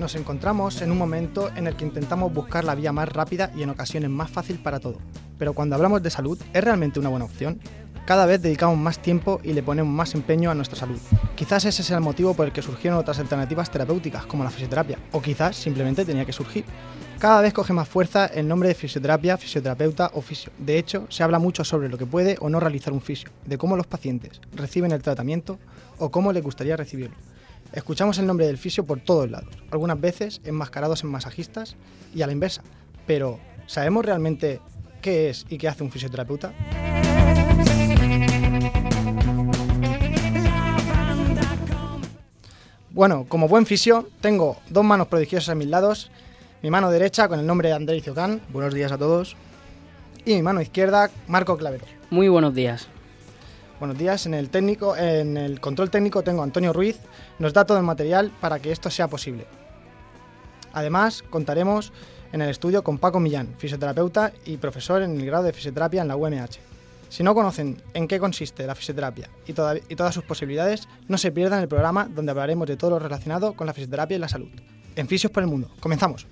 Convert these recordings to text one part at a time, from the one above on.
nos encontramos en un momento en el que intentamos buscar la vía más rápida y en ocasiones más fácil para todo. Pero cuando hablamos de salud, ¿es realmente una buena opción? Cada vez dedicamos más tiempo y le ponemos más empeño a nuestra salud. Quizás ese sea el motivo por el que surgieron otras alternativas terapéuticas, como la fisioterapia, o quizás simplemente tenía que surgir. Cada vez coge más fuerza el nombre de fisioterapia, fisioterapeuta o fisio. De hecho, se habla mucho sobre lo que puede o no realizar un fisio, de cómo los pacientes reciben el tratamiento o cómo les gustaría recibirlo. Escuchamos el nombre del fisio por todos lados, algunas veces enmascarados en masajistas y a la inversa. Pero, ¿sabemos realmente qué es y qué hace un fisioterapeuta? Bueno, como buen fisio, tengo dos manos prodigiosas a mis lados. Mi mano derecha con el nombre de Andrés Ciocán. Buenos días a todos. Y mi mano izquierda, Marco Clavero. Muy buenos días. Buenos días. En el control técnico tengo a Antonio Ruiz. Nos da todo el material para que esto sea posible. Además, contaremos en el estudio con Paco Millán, fisioterapeuta y profesor en el grado de fisioterapia en la UMH. Si no conocen en qué consiste la fisioterapia y todas sus posibilidades, no se pierdan el programa donde hablaremos de todo lo relacionado con la fisioterapia y la salud. En Fisios por el Mundo. Comenzamos.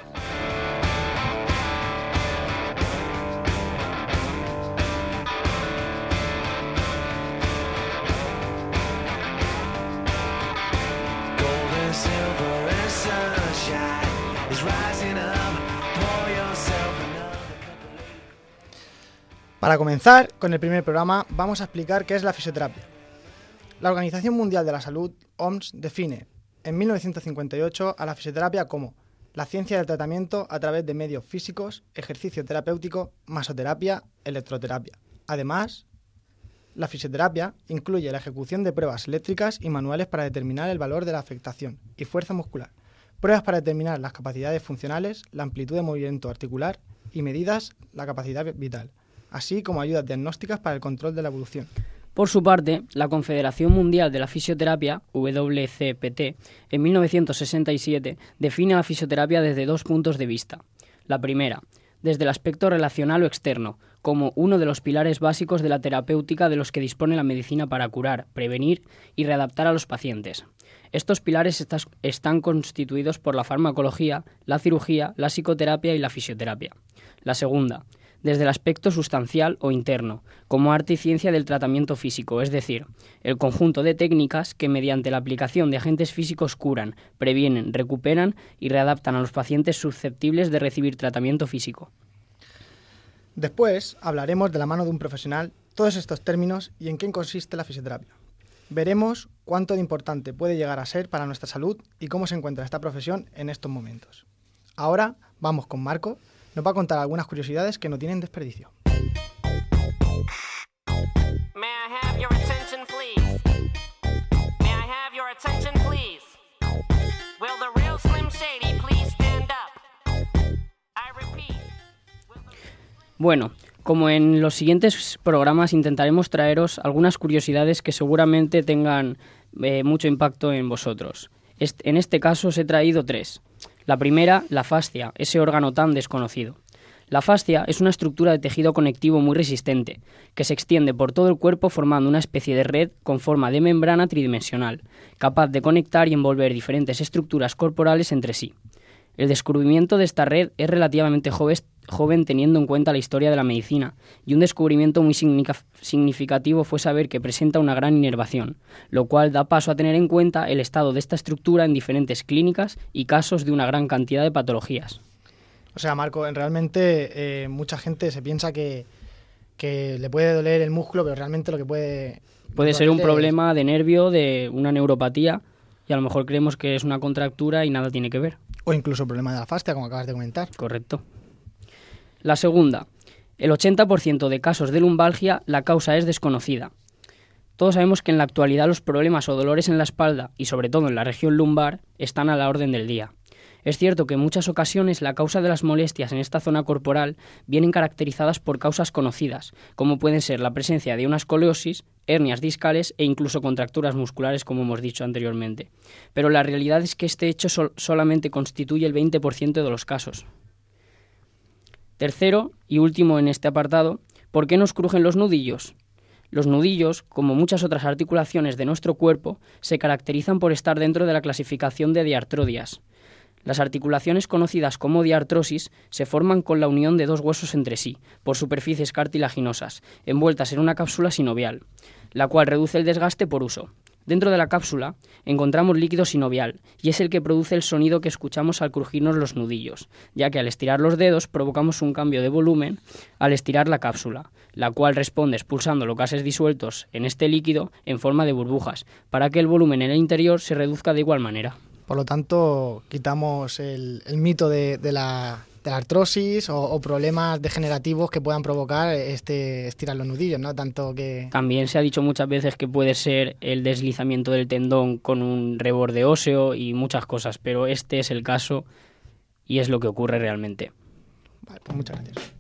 Para comenzar con el primer programa, vamos a explicar qué es la fisioterapia. La Organización Mundial de la Salud, OMS, define en 1958 a la fisioterapia como la ciencia del tratamiento a través de medios físicos, ejercicio terapéutico, masoterapia, electroterapia. Además, la fisioterapia incluye la ejecución de pruebas eléctricas y manuales para determinar el valor de la afectación y fuerza muscular, pruebas para determinar las capacidades funcionales, la amplitud de movimiento articular y medidas la capacidad vital, así como ayudas diagnósticas para el control de la evolución. Por su parte, la Confederación Mundial de la Fisioterapia, WCPT, en 1967 define la fisioterapia desde dos puntos de vista. La primera, desde el aspecto relacional o externo, como uno de los pilares básicos de la terapéutica de los que dispone la medicina para curar, prevenir y readaptar a los pacientes. Estos pilares están constituidos por la farmacología, la cirugía, la psicoterapia y la fisioterapia. La segunda, desde el aspecto sustancial o interno, como arte y ciencia del tratamiento físico, es decir, el conjunto de técnicas que mediante la aplicación de agentes físicos curan, previenen, recuperan y readaptan a los pacientes susceptibles de recibir tratamiento físico. Después hablaremos de la mano de un profesional todos estos términos y en qué consiste la fisioterapia. Veremos cuánto de importante puede llegar a ser para nuestra salud y cómo se encuentra esta profesión en estos momentos. Ahora vamos con Marco. Nos va a contar algunas curiosidades que no tienen desperdicio. May I have your attention, please? May I have your attention, please? Will the real Slim Shady please stand up? I repeat. Bueno, como en los siguientes programas intentaremos traeros algunas curiosidades que seguramente tengan mucho impacto en vosotros. En este caso os he traído tres. La primera, la fascia, ese órgano tan desconocido. La fascia es una estructura de tejido conectivo muy resistente, que se extiende por todo el cuerpo formando una especie de red con forma de membrana tridimensional, capaz de conectar y envolver diferentes estructuras corporales entre sí. El descubrimiento de esta red es relativamente joven teniendo en cuenta la historia de la medicina, y un descubrimiento muy significativo fue saber que presenta una gran inervación, lo cual da paso a tener en cuenta el estado de esta estructura en diferentes clínicas y casos de una gran cantidad de patologías. O sea, Marco, realmente mucha gente se piensa que le puede doler el músculo, pero realmente lo que puede ser un problema de nervio, de una neuropatía, y a lo mejor creemos que es una contractura y nada tiene que ver. O incluso el problema de la fascia, como acabas de comentar. Correcto. La segunda, el 80% de casos de lumbalgia, la causa es desconocida. Todos sabemos que en la actualidad los problemas o dolores en la espalda, y sobre todo en la región lumbar, están a la orden del día. Es cierto que en muchas ocasiones la causa de las molestias en esta zona corporal vienen caracterizadas por causas conocidas, como pueden ser la presencia de una escoliosis, hernias discales e incluso contracturas musculares, como hemos dicho anteriormente. Pero la realidad es que este hecho solamente constituye el 20% de los casos. Tercero y último en este apartado, ¿por qué nos crujen los nudillos? Los nudillos, como muchas otras articulaciones de nuestro cuerpo, se caracterizan por estar dentro de la clasificación de diartrodias. Las articulaciones conocidas como diartrosis se forman con la unión de dos huesos entre sí, por superficies cartilaginosas, envueltas en una cápsula sinovial, la cual reduce el desgaste por uso. Dentro de la cápsula encontramos líquido sinovial, y es el que produce el sonido que escuchamos al crujirnos los nudillos, ya que al estirar los dedos provocamos un cambio de volumen al estirar la cápsula, la cual responde expulsando los gases disueltos en este líquido en forma de burbujas, para que el volumen en el interior se reduzca de igual manera. Por lo tanto, quitamos el mito de la artrosis o problemas degenerativos que puedan provocar estirar los nudillos, ¿no? Tanto que... También se ha dicho muchas veces que puede ser el deslizamiento del tendón con un reborde óseo y muchas cosas, pero este es el caso y es lo que ocurre realmente. Vale, pues muchas gracias.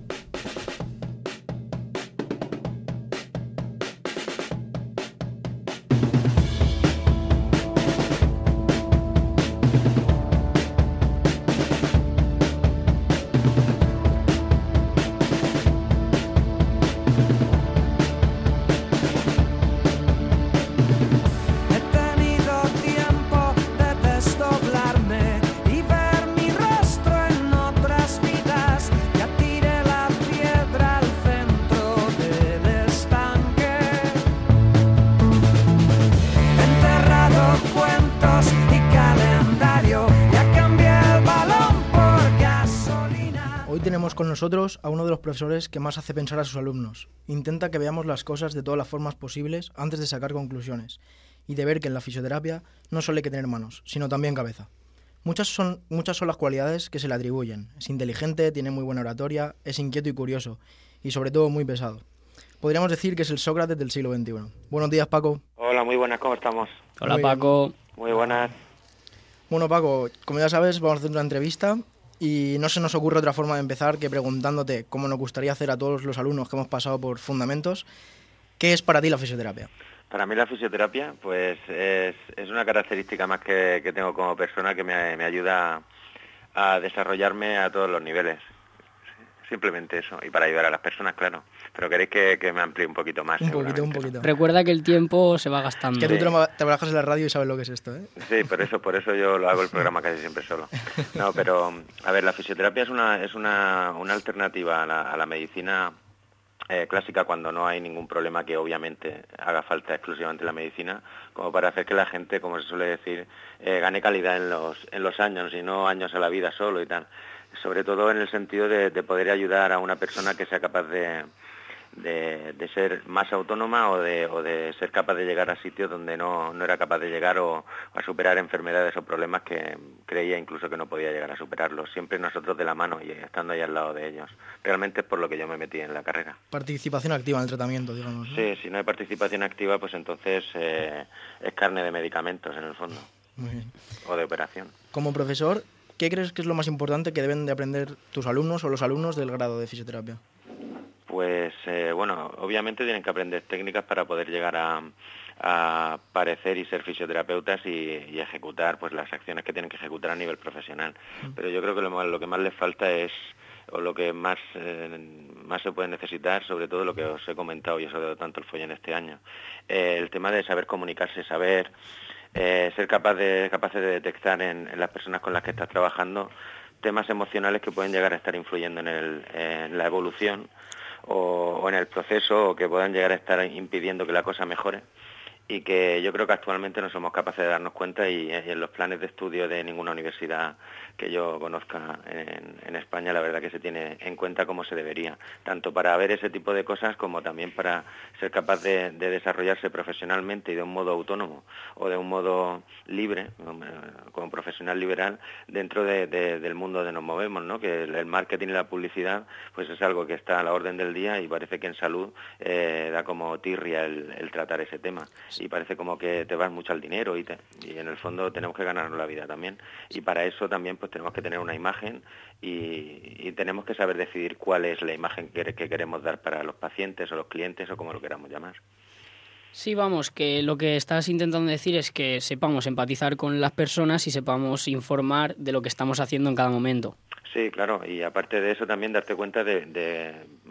Tenemos con nosotros a uno de los profesores que más hace pensar a sus alumnos. Intenta que veamos las cosas de todas las formas posibles antes de sacar conclusiones y de ver que en la fisioterapia no solo hay que tener manos, sino también cabeza. Muchas son las cualidades que se le atribuyen. Es inteligente, tiene muy buena oratoria, es inquieto y curioso y sobre todo muy pesado. Podríamos decir que es el Sócrates del siglo XXI. Buenos días, Paco. Hola, muy buenas, ¿cómo estamos? Hola, Muy Paco. bien. Muy buenas. Bueno, Paco, como ya sabes, vamos a hacer una entrevista y no se nos ocurre otra forma de empezar que preguntándote, como nos gustaría hacer a todos los alumnos que hemos pasado por Fundamentos, ¿qué es para ti la fisioterapia? Para mí la fisioterapia pues es una característica más que tengo como persona que me ayuda a desarrollarme a todos los niveles. Simplemente eso, y para ayudar a las personas, claro. Pero queréis que me amplíe un poquito más. Un poquito. Recuerda que el tiempo se va gastando. Es que tú trabajas en la radio y sabes lo que es esto, ¿eh? Sí, por eso yo lo hago el programa casi siempre solo. No, pero, a ver, la fisioterapia es una alternativa a la medicina clásica cuando no hay ningún problema que obviamente haga falta exclusivamente la medicina, como para hacer que la gente, como se suele decir, gane calidad en los años y no años a la vida solo y tal. Sobre todo en el sentido de poder ayudar a una persona que sea capaz de ser más autónoma o de ser capaz de llegar a sitios donde no era capaz de llegar o a superar enfermedades o problemas que creía incluso que no podía llegar a superarlos. Siempre nosotros de la mano y estando ahí al lado de ellos. Realmente es por lo que yo me metí en la carrera. Participación activa en el tratamiento, digamos, ¿no? Sí, si no hay participación activa, pues entonces es carne de medicamentos en el fondo. Muy bien. O de operación. Como profesor, ¿qué crees que es lo más importante que deben de aprender tus alumnos o los alumnos del grado de fisioterapia? Pues, bueno, obviamente tienen que aprender técnicas para poder llegar a parecer y ser fisioterapeutas y ejecutar pues las acciones que tienen que ejecutar a nivel profesional. Pero yo creo que lo que más les falta es, o lo que más se puede necesitar, sobre todo lo que os he comentado y os he dado tanto el follón este año, el tema de saber comunicarse, saber ser capaces de detectar en las personas con las que estás trabajando temas emocionales que pueden llegar a estar influyendo en la evolución o en el proceso, o que puedan llegar a estar impidiendo que la cosa mejore, y que yo creo que actualmente no somos capaces de darnos cuenta, y en los planes de estudio de ninguna universidad que yo conozca en España, la verdad que se tiene en cuenta como se debería, tanto para ver ese tipo de cosas como también para ser capaz de desarrollarse profesionalmente y de un modo autónomo o de un modo libre, como profesional liberal, dentro del mundo donde nos movemos, ¿no? Que el marketing y la publicidad pues es algo que está a la orden del día, y parece que en salud da como tirria el tratar ese tema. Y parece como que te vas mucho al dinero y en el fondo tenemos que ganarnos la vida también, y para eso también pues tenemos que tener una imagen y tenemos que saber decidir cuál es la imagen que queremos dar para los pacientes o los clientes o como lo queramos llamar. Sí, vamos, que lo que estás intentando decir es que sepamos empatizar con las personas y sepamos informar de lo que estamos haciendo en cada momento. Sí, claro, y aparte de eso también darte cuenta de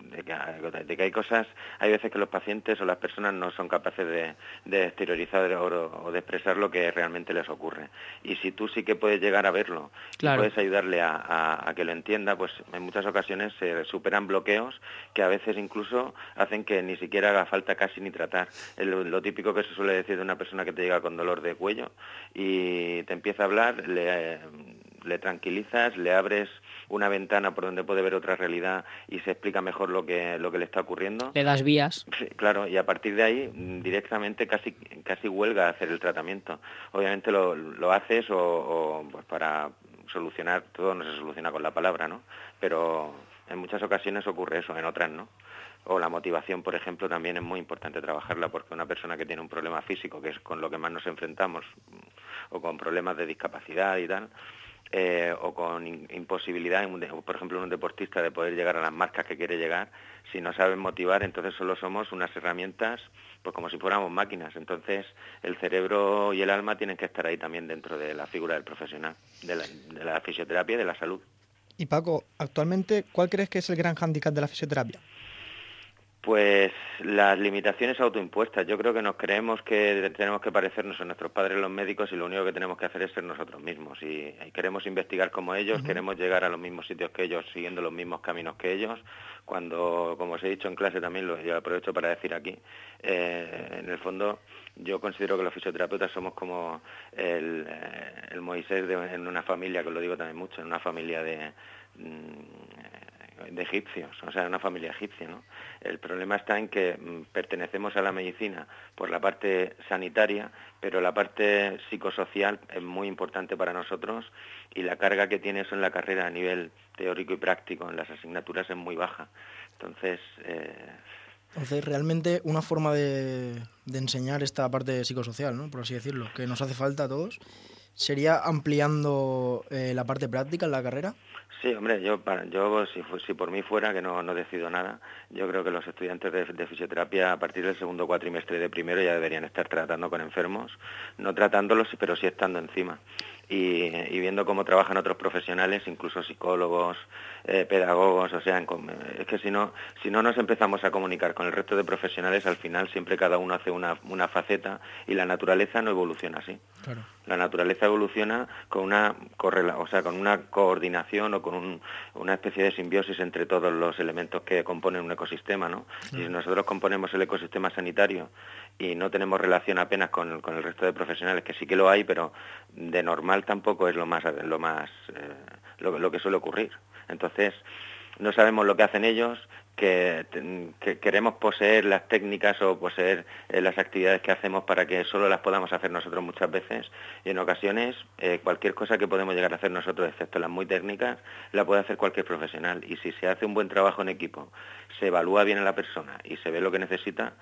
de que hay cosas, hay veces que los pacientes o las personas no son capaces de exteriorizar o de expresar lo que realmente les ocurre. Y si tú sí que puedes llegar a verlo, Claro. y puedes ayudarle a que lo entienda, pues en muchas ocasiones se superan bloqueos que a veces incluso hacen que ni siquiera haga falta casi ni tratar. Lo típico que se suele decir de una persona que te llega con dolor de cuello y te empieza a hablar, le tranquilizas, le abres una ventana por donde puede ver otra realidad y se explica mejor lo que le está ocurriendo. Le das vías. Sí, claro, y a partir de ahí directamente casi huelga a hacer el tratamiento. Obviamente lo haces o pues para solucionar, todo no se soluciona con la palabra, ¿no? Pero en muchas ocasiones ocurre eso, en otras no. O la motivación, por ejemplo, también es muy importante trabajarla, porque una persona que tiene un problema físico, que es con lo que más nos enfrentamos, o con problemas de discapacidad y tal, o con imposibilidad, por ejemplo, un deportista de poder llegar a las marcas que quiere llegar, si no saben motivar, entonces solo somos unas herramientas, pues como si fuéramos máquinas. Entonces el cerebro y el alma tienen que estar ahí también dentro de la figura del profesional, de la fisioterapia y de la salud. Y Paco, actualmente, ¿cuál crees que es el gran hándicap de la fisioterapia? Pues las limitaciones autoimpuestas. Yo creo que nos creemos que tenemos que parecernos a nuestros padres los médicos y lo único que tenemos que hacer es ser nosotros mismos. Y queremos investigar como ellos, queremos llegar a los mismos sitios que ellos, siguiendo los mismos caminos que ellos, cuando, como os he dicho en clase también, yo aprovecho para decir aquí, en el fondo yo considero que los fisioterapeutas somos como el Moisés en una familia, que os lo digo también mucho, en una familia de egipcios, o sea, una familia egipcia, ¿no? El problema está en que pertenecemos a la medicina por la parte sanitaria, pero la parte psicosocial es muy importante para nosotros y la carga que tiene eso en la carrera a nivel teórico y práctico en las asignaturas es muy baja. Entonces, realmente una forma de enseñar esta parte psicosocial, ¿no?, por así decirlo, que nos hace falta a todos, sería ampliando la parte práctica en la carrera. Sí, hombre, yo si por mí fuera, que no decido nada, yo creo que los estudiantes de fisioterapia a partir del segundo cuatrimestre de primero ya deberían estar tratando con enfermos, no tratándolos, pero sí estando encima. Y viendo cómo trabajan otros profesionales, incluso psicólogos, pedagogos, o sea, es que si no nos empezamos a comunicar con el resto de profesionales, al final siempre cada uno hace una faceta y la naturaleza no evoluciona así. Claro. La naturaleza evoluciona con una coordinación o con una especie de simbiosis entre todos los elementos que componen un ecosistema, ¿no? Y si nosotros componemos el ecosistema sanitario y no tenemos relación apenas con el resto de profesionales, que sí que lo hay, pero de normal tampoco es lo que suele ocurrir. Entonces, no sabemos lo que hacen ellos, que queremos poseer las técnicas o poseer las actividades que hacemos para que solo las podamos hacer nosotros muchas veces, y en ocasiones cualquier cosa que podemos llegar a hacer nosotros, excepto las muy técnicas, la puede hacer cualquier profesional. Y si se hace un buen trabajo en equipo, se evalúa bien a la persona y se ve lo que necesita,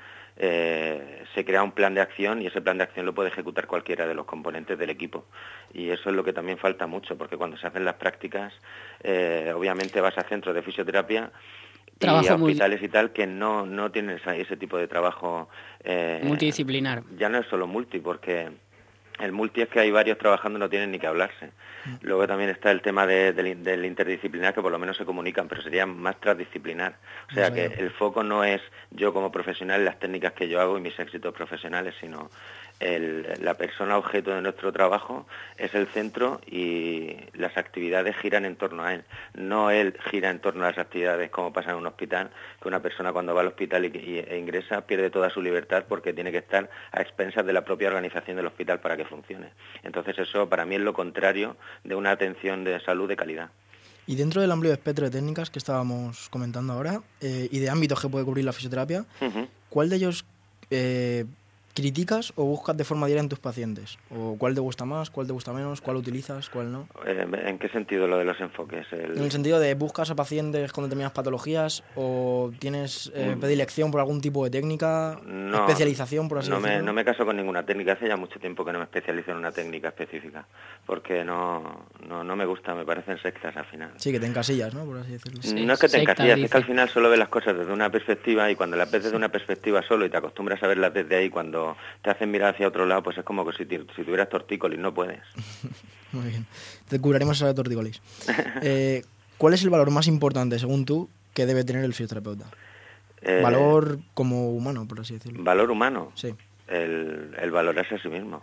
se crea un plan de acción y ese plan de acción lo puede ejecutar cualquiera de los componentes del equipo. Y eso es lo que también falta mucho, porque cuando se hacen las prácticas, obviamente vas a centros de fisioterapia y a hospitales y tal que no tienen ese tipo de trabajo multidisciplinar. Ya no es solo multi, porque el multi es que hay varios trabajando y no tienen ni que hablarse. Luego también está el tema del interdisciplinar, que por lo menos se comunican, pero sería más transdisciplinar. O sea que el foco no es yo como profesional, las técnicas que yo hago y mis éxitos profesionales, sino la persona objeto de nuestro trabajo es el centro y las actividades giran en torno a él. No él gira en torno a las actividades, como pasa en un hospital, que una persona cuando va al hospital e ingresa pierde toda su libertad porque tiene que estar a expensas de la propia organización del hospital para que funcione. Entonces eso para mí es lo contrario de una atención de salud de calidad. Y dentro del amplio espectro de técnicas que estábamos comentando ahora y de ámbitos que puede cubrir la fisioterapia, ¿cuál de ellos criticas o buscas de forma diaria en tus pacientes? ¿O cuál te gusta más, cuál te gusta menos, cuál utilizas, cuál no? ¿En qué sentido lo de los enfoques? En el sentido de buscas a pacientes con determinadas patologías o tienes predilección por algún tipo de técnica, especialización, por así decirlo. No me caso con ninguna técnica. Hace ya mucho tiempo que no me especializo en una técnica específica, porque no me gusta, me parecen sectas al final. Sí, que te encasillas, ¿no?, por así decirlo. Sí, no es que te encasillas, es que al final solo ves las cosas desde una perspectiva y cuando las ves desde una perspectiva solo y te acostumbras a verlas desde ahí, cuando te hacen mirar hacia otro lado, pues es como que si tuvieras tortícolis, no puedes. Muy bien, te curaremos esa tortícolis. ¿Cuál es el valor más importante, según tú, que debe tener el fisioterapeuta? Eh, Valor como humano, por así decirlo. Valor humano. Sí, El valorarse a sí mismo.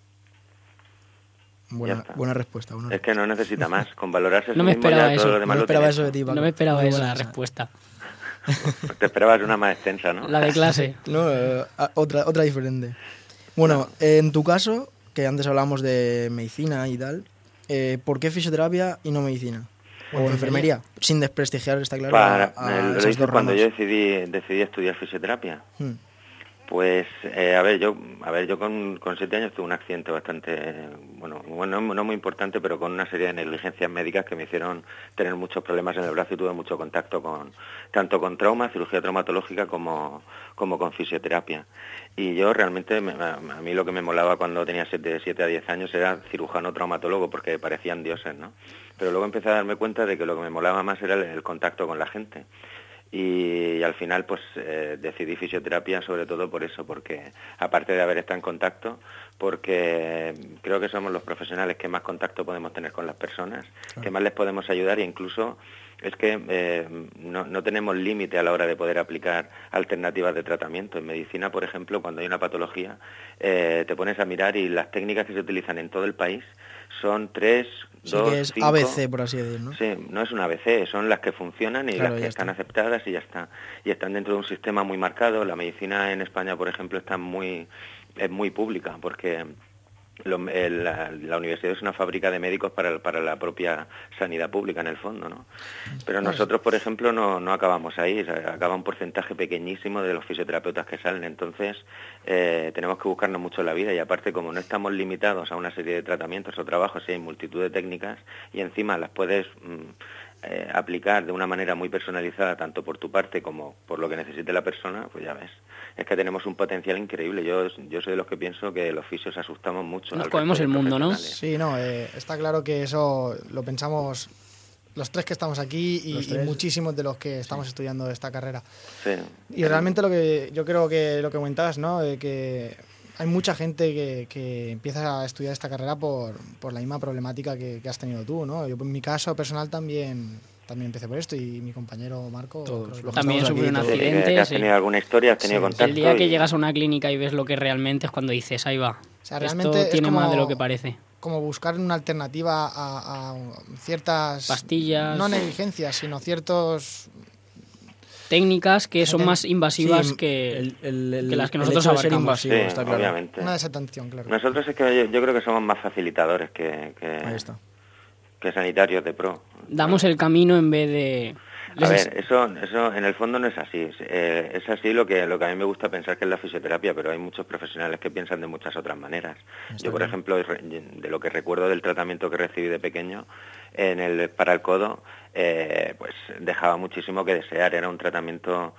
Ya está. buena respuesta. Es que no necesita más. Con valorarse a sí No me mismo esperaba ya eso. todo lo No demás me lo esperaba tiene eso de hecho. ti, Paco. No me esperaba Muy esa buena respuesta. Te esperabas una más extensa, ¿no? La de clase. No, otra diferente. Bueno, en tu caso, que antes hablábamos de medicina y tal, ¿por qué fisioterapia y no medicina? O enfermería, sin desprestigiar, está claro, Lo esas hice dos cuando ramas. yo decidí estudiar fisioterapia. Hmm. Pues, yo con 7 años tuve un accidente bastante, bueno, no muy importante, pero con una serie de negligencias médicas que me hicieron tener muchos problemas en el brazo y tuve mucho contacto tanto con trauma, cirugía traumatológica, como con fisioterapia. Y yo realmente, a mí lo que me molaba cuando tenía 7 a 10 años era cirujano traumatólogo, porque parecían dioses, ¿no? Pero luego empecé a darme cuenta de que lo que me molaba más era el contacto con la gente. Y al final pues decidí fisioterapia sobre todo por eso, porque aparte de haber estado en contacto, porque creo que somos los profesionales que más contacto podemos tener con las personas, claro, que más les podemos ayudar, e incluso es que no tenemos límite a la hora de poder aplicar alternativas de tratamiento. En medicina, por ejemplo, cuando hay una patología, te pones a mirar y las técnicas que se utilizan en todo el país son 3, 2, que es 5... ABC, por así decirlo, ¿no? Sí, no es un ABC, son las que funcionan y claro, las que están aceptadas y ya está. Y están dentro de un sistema muy marcado. La medicina en España, por ejemplo, es muy pública, porque la universidad es una fábrica de médicos para la propia sanidad pública, en el fondo, ¿no? Pero nosotros, por ejemplo, no acabamos ahí, acaba un porcentaje pequeñísimo de los fisioterapeutas que salen. Entonces tenemos que buscarnos mucho la vida, y aparte, como no estamos limitados a una serie de tratamientos o trabajos, hay multitud de técnicas y encima las puedes aplicar de una manera muy personalizada, tanto por tu parte como por lo que necesite la persona, pues ya ves, es que tenemos un potencial increíble. Yo soy de los que pienso que los fisios asustamos mucho. Nos comemos el mundo, ¿no? Sí, no, está claro que eso lo pensamos los tres que estamos aquí y muchísimos de los que estamos estudiando esta carrera. Sí. Y realmente yo creo que lo que comentabas, ¿no? Que hay mucha gente que empieza a estudiar esta carrera por la misma problemática que has tenido tú, ¿no? Yo, en mi caso personal, también empecé por esto, y mi compañero Marco también sufrió un accidente. ¿Has tenido alguna historia? ¿Has tenido contacto? El día que llegas a una clínica y ves lo que realmente es cuando dices, ahí va. O sea, realmente esto tiene más de lo que parece. Como buscar una alternativa a ciertas pastillas, no negligencias, sino ciertos técnicas que son más invasivas que las que nosotros abarcamos. Ser invasivo, sí, está claro. Obviamente. Una desatención, claro. Nosotros es que yo creo que somos más facilitadores que sanitarios de pro. Damos el camino en vez de... A ver, eso en el fondo no es así. Es así lo que a mí me gusta pensar que es la fisioterapia, pero hay muchos profesionales que piensan de muchas otras maneras. Yo, por ejemplo, de lo que recuerdo del tratamiento que recibí de pequeño para el codo, pues dejaba muchísimo que desear. Era un tratamiento,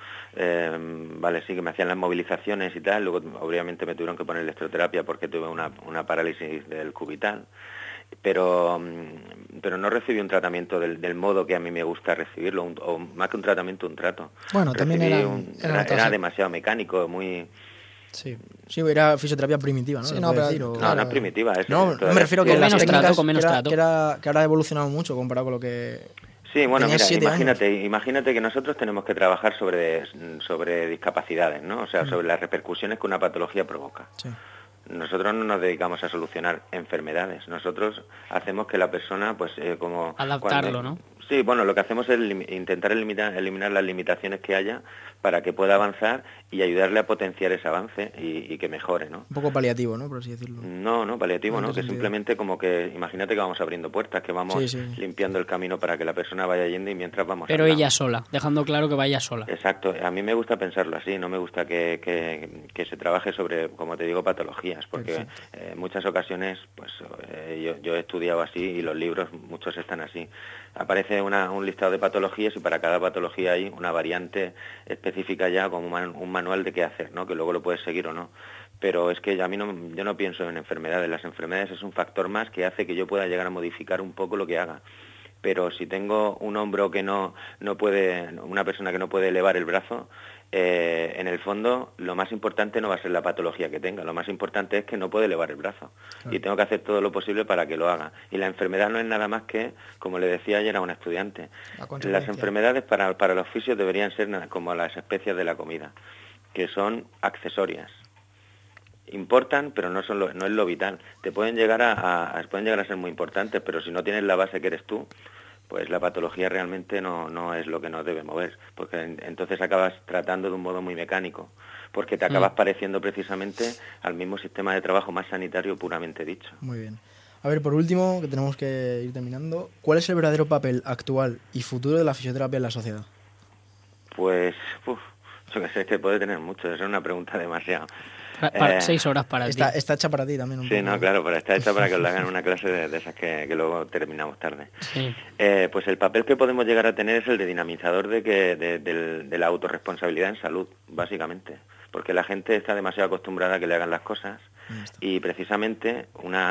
sí, que me hacían las movilizaciones y tal. Luego, obviamente, me tuvieron que poner electroterapia porque tuve una parálisis del cubital. Pero no recibí un tratamiento del modo que a mí me gusta recibirlo, o más que un tratamiento, un trato. Bueno, también era demasiado mecánico, muy... Sí, era fisioterapia primitiva, ¿no? Sí, no es primitiva. No, me refiero que las técnicas con menos trato. Que ahora ha evolucionado mucho comparado con lo que... Sí, bueno, mira, imagínate que nosotros tenemos que trabajar sobre discapacidades, ¿no? O sea, sobre las repercusiones que una patología provoca. Sí. Nosotros no nos dedicamos a solucionar enfermedades. Nosotros hacemos que la persona, pues, como... adaptarlo, ¿no? Sí, bueno, lo que hacemos es intentar eliminar las limitaciones que haya para que pueda avanzar y ayudarle a potenciar ese avance y que mejore, ¿no? Un poco paliativo, ¿no? Por así decirlo. No, paliativo, ¿no? Que simplemente como que, imagínate que vamos abriendo puertas, que vamos limpiando el camino para que la persona vaya yendo y mientras vamos... Pero ella sola, dejando claro que vaya sola. Exacto, a mí me gusta pensarlo así, no me gusta que se trabaje sobre, como te digo, patologías, porque en muchas ocasiones, pues yo he estudiado así y los libros, muchos están así. Aparece un listado de patologías y para cada patología hay una variante específica ya con un manual de qué hacer, ¿no? Que luego lo puedes seguir o no. Pero es que yo no pienso en enfermedades. Las enfermedades es un factor más que hace que yo pueda llegar a modificar un poco lo que haga. Pero si tengo un hombro que no puede, una persona que no puede elevar el brazo, en el fondo lo más importante no va a ser la patología que tenga, lo más importante es que no puede elevar el brazo, claro. Y tengo que hacer todo lo posible para que lo haga. Y la enfermedad no es nada más que, como le decía ayer a una estudiante, las enfermedades para los fisios deberían ser nada, como las especias de la comida, que son accesorias. Importan, pero no es lo vital. Te pueden llegar pueden llegar a ser muy importantes, pero si no tienes la base que eres tú, pues la patología realmente no es lo que nos debe mover, porque entonces acabas tratando de un modo muy mecánico, porque te acabas pareciendo precisamente al mismo sistema de trabajo más sanitario puramente dicho. Muy bien. A ver, por último, que tenemos que ir terminando, ¿cuál es el verdadero papel actual y futuro de la fisioterapia en la sociedad? Pues, yo que sé, es que puede tener mucho, es una pregunta demasiado. 6 horas para ti. Está hecha para ti también. Sí, no, claro, pero está hecha para que os la hagan una clase de esas que luego terminamos tarde. Sí. Pues el papel que podemos llegar a tener es el de dinamizador de la autorresponsabilidad en salud, básicamente. Porque la gente está demasiado acostumbrada a que le hagan las cosas y precisamente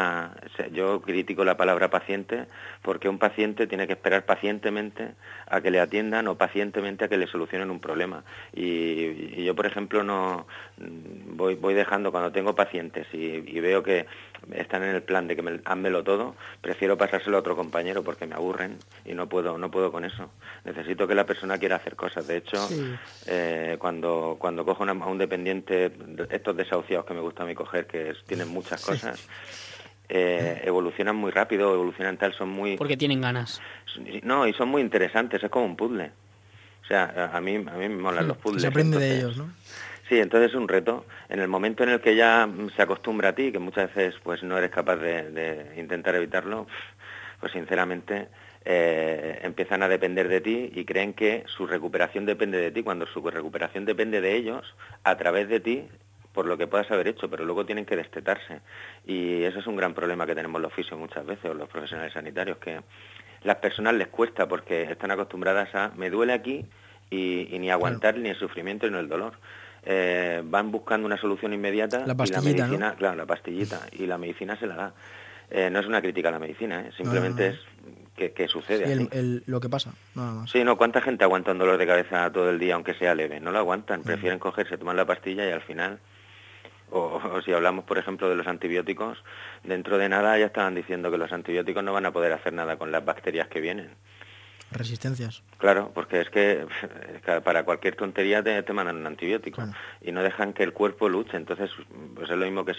yo critico la palabra paciente porque un paciente tiene que esperar pacientemente a que le atiendan o pacientemente a que le solucionen un problema. Y yo, por ejemplo, no voy dejando cuando tengo pacientes y veo que están en el plan de que házmelo todo, prefiero pasárselo a otro compañero porque me aburren y no puedo con eso. Necesito que la persona quiera hacer cosas. De hecho, sí. Cuando cojo a un dependiente, estos desahuciados que me gusta a mí coger, que tienen muchas cosas, evolucionan muy rápido, son muy... Porque tienen ganas. No, y son muy interesantes, es como un puzzle. O sea, a mí me molan los puzzles. Se aprende de ellos, ¿no? Sí, entonces es un reto. En el momento en el que ya se acostumbra a ti, que muchas veces pues no eres capaz de intentar evitarlo, pues sinceramente empiezan a depender de ti y creen que su recuperación depende de ti, cuando su recuperación depende de ellos a través de ti, por lo que puedas haber hecho, pero luego tienen que destetarse. Y eso es un gran problema que tenemos los fisios muchas veces, o los profesionales sanitarios, que las personas les cuesta porque están acostumbradas a me duele aquí y ni aguantar ni el sufrimiento ni el dolor. Van buscando una solución inmediata, la pastillita, y la medicina, ¿no? Claro, la pastillita, y la medicina se la da. No es una crítica a la medicina, simplemente es que sucede así. Lo que pasa, nada más. Sí, no, ¿cuánta gente aguanta un dolor de cabeza todo el día aunque sea leve? No lo aguantan, prefieren cogerse, tomar la pastilla y al final... O si hablamos, por ejemplo, de los antibióticos, dentro de nada ya estaban diciendo que los antibióticos no van a poder hacer nada con las bacterias que vienen. Resistencias. Claro, porque es que para cualquier tontería te mandan un antibiótico, claro. Y no dejan que el cuerpo luche. Entonces, pues es lo mismo que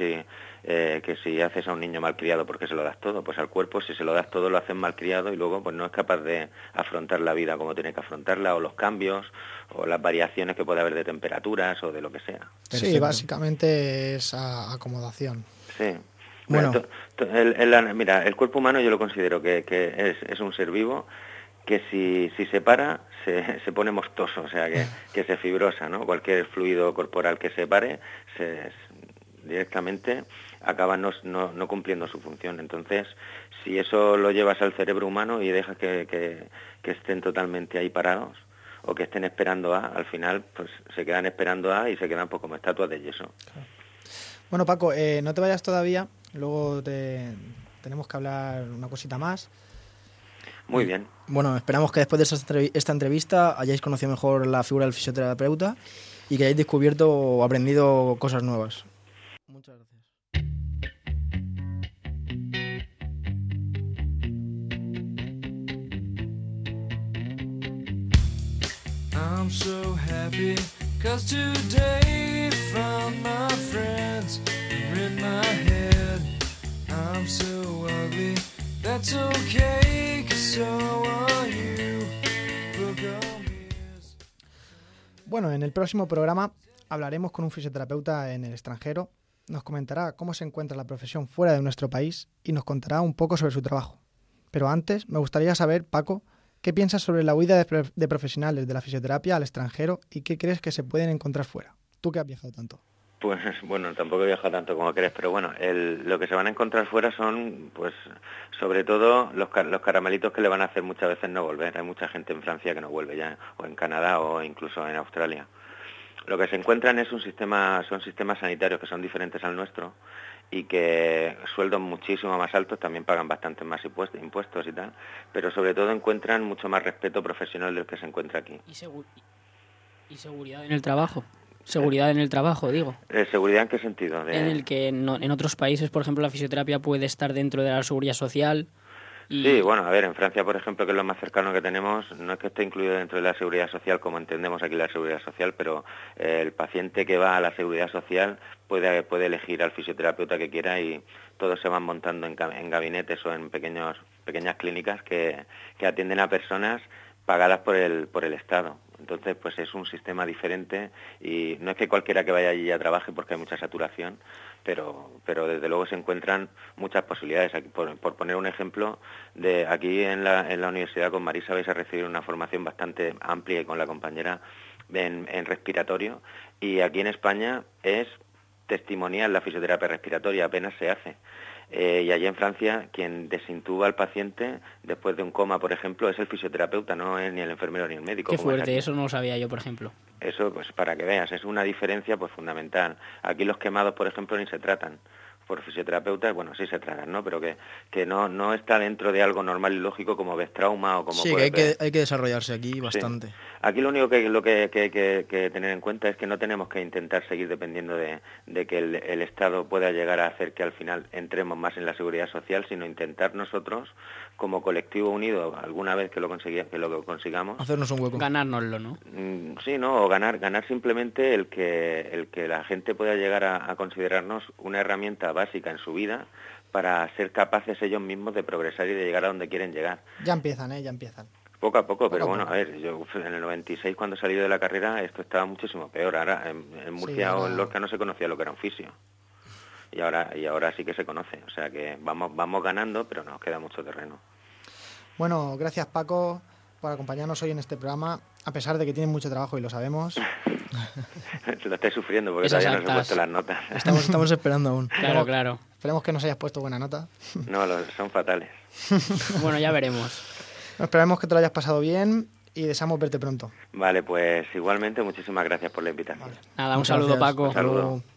si haces a un niño malcriado porque se lo das todo. Pues al cuerpo, si se lo das todo, lo hacen malcriado y luego pues no es capaz de afrontar la vida como tiene que afrontarla, o los cambios, o las variaciones que puede haver de temperaturas o de lo que sea. Sí, básicamente es acomodación. Sí. Bueno, mira, el cuerpo humano yo lo considero que es un ser vivo que si se para, se pone mostoso, o sea, que se fibrosa, ¿no? Cualquier fluido corporal que se pare, directamente acaba no cumpliendo su función. Entonces, si eso lo llevas al cerebro humano y dejas que estén totalmente ahí parados, o que estén esperando al final, pues se quedan esperando y se quedan pues como estatuas de yeso. Claro. Bueno, Paco, no te vayas todavía, luego tenemos que hablar una cosita más. Muy bien. Bueno, esperamos que después de esta entrevista hayáis conocido mejor la figura del fisioterapeuta y que hayáis descubierto o aprendido cosas nuevas. Muchas gracias. I'm so happy 'cause today found my friends are in my head. I'm so ugly, that's okay, 'cause so are you. Bueno, en el próximo programa hablaremos con un fisioterapeuta en el extranjero, nos comentará cómo se encuentra la profesión fuera de nuestro país y nos contará un poco sobre su trabajo. Pero antes, me gustaría saber, Paco, ¿qué piensas sobre la huida de profesionales de la fisioterapia al extranjero y qué crees que se pueden encontrar fuera? Tú que has viajado tanto. Pues bueno, tampoco he viajado tanto como crees, pero bueno, lo que se van a encontrar fuera son, pues, sobre todo los caramelitos que le van a hacer muchas veces no volver. Hay mucha gente en Francia que no vuelve ya, o en Canadá, o incluso en Australia. Lo que se encuentran son sistemas sanitarios que son diferentes al nuestro y que sueldos muchísimo más altos, también pagan bastante más impuestos y tal, pero sobre todo encuentran mucho más respeto profesional del que se encuentra aquí. ¿Y seguridad en el trabajo? Seguridad en el trabajo, digo. ¿Seguridad en qué sentido? En el que en otros países, por ejemplo, la fisioterapia puede estar dentro de la seguridad social. Y... Sí, bueno, a ver, en Francia, por ejemplo, que es lo más cercano que tenemos, no es que esté incluido dentro de la seguridad social como entendemos aquí la seguridad social, pero el paciente que va a la seguridad social puede elegir al fisioterapeuta que quiera y todos se van montando en gabinetes o en pequeñas clínicas que atienden a personas pagadas por el Estado. Entonces, pues es un sistema diferente y no es que cualquiera que vaya allí ya trabaje porque hay mucha saturación, pero desde luego se encuentran muchas posibilidades. Aquí, por poner un ejemplo, aquí en la universidad con Marisa vais a recibir una formación bastante amplia y con la compañera en respiratorio, y aquí en España es testimonial la fisioterapia respiratoria, apenas se hace. Y allí en Francia, quien desintuba al paciente después de un coma, por ejemplo, es el fisioterapeuta, no es ni el enfermero ni el médico. Qué fuerte, eso no lo sabía yo, por ejemplo. Eso, pues para que veas, es una diferencia pues fundamental. Aquí los quemados, por ejemplo, ni se tratan por fisioterapeutas, bueno, sí se tratan, ¿no? Pero que no está dentro de algo normal y lógico como ves trauma o como... Sí, que hay que desarrollarse aquí bastante. Sí. Aquí lo único que hay que tener en cuenta es que no tenemos que intentar seguir dependiendo de que el Estado pueda llegar a hacer que al final entremos más en la seguridad social, sino intentar nosotros, como colectivo unido, alguna vez que lo consigamos... Hacernos un hueco. Ganárnoslo, ¿no? Sí, ¿no? O ganar simplemente el que la gente pueda llegar a considerarnos una herramienta básica en su vida para ser capaces ellos mismos de progresar y de llegar a donde quieren llegar. Ya empiezan, ya empiezan. Poco a poco, pero bueno, a ver, yo en el 96 cuando salí de la carrera esto estaba muchísimo peor. Ahora en Murcia o en Lorca no se conocía lo que era un fisio. Y ahora sí que se conoce. O sea que vamos ganando, pero nos queda mucho terreno. Bueno, gracias Paco por acompañarnos hoy en este programa, a pesar de que tienes mucho trabajo y lo sabemos. Lo estoy sufriendo porque Esas todavía no se he actas. puesto las notas. Estamos esperando aún. Claro. Esperemos que nos hayas puesto buena nota. No, son fatales. Bueno, ya veremos. Esperemos que te lo hayas pasado bien y deseamos verte pronto. Vale, pues igualmente muchísimas gracias por la invitación. Vale. Nada, un Muchas saludo, gracias. Paco. Un saludo. Hasta luego.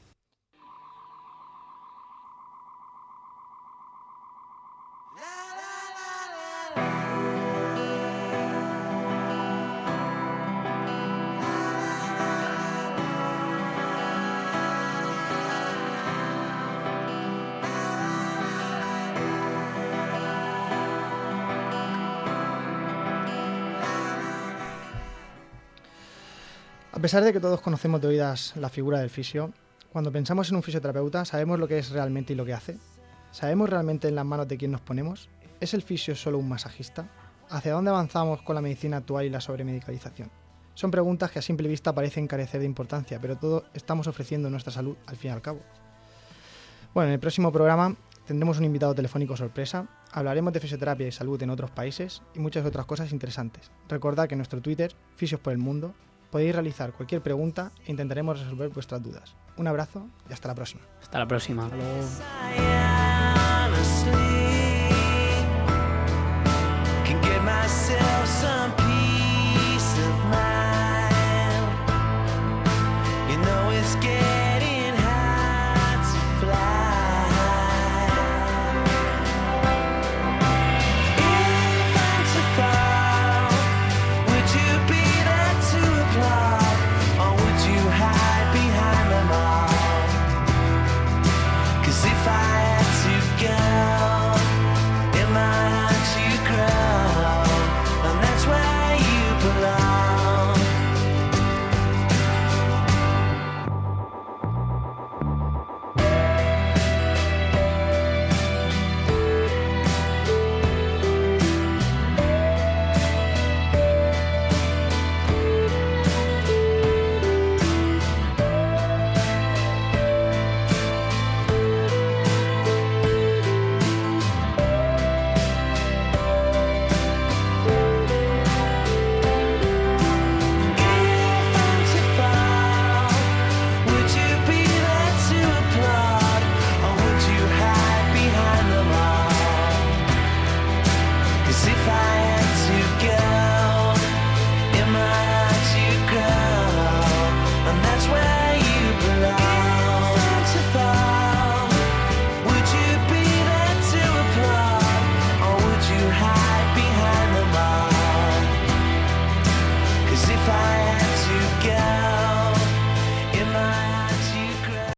A pesar de que todos conocemos de oídas la figura del fisio, cuando pensamos en un fisioterapeuta, ¿sabemos lo que es realmente y lo que hace? ¿Sabemos realmente en las manos de quién nos ponemos? ¿Es el fisio solo un masajista? ¿Hacia dónde avanzamos con la medicina actual y la sobremedicalización? Son preguntas que a simple vista parecen carecer de importancia, pero todo estamos ofreciendo nuestra salud al fin y al cabo. Bueno, en el próximo programa tendremos un invitado telefónico sorpresa, hablaremos de fisioterapia y salud en otros países y muchas otras cosas interesantes. Recordad que en nuestro Twitter, Fisios por el Mundo, podéis realizar cualquier pregunta e intentaremos resolver vuestras dudas. Un abrazo y hasta la próxima. Hasta la próxima. Hasta luego. I honestly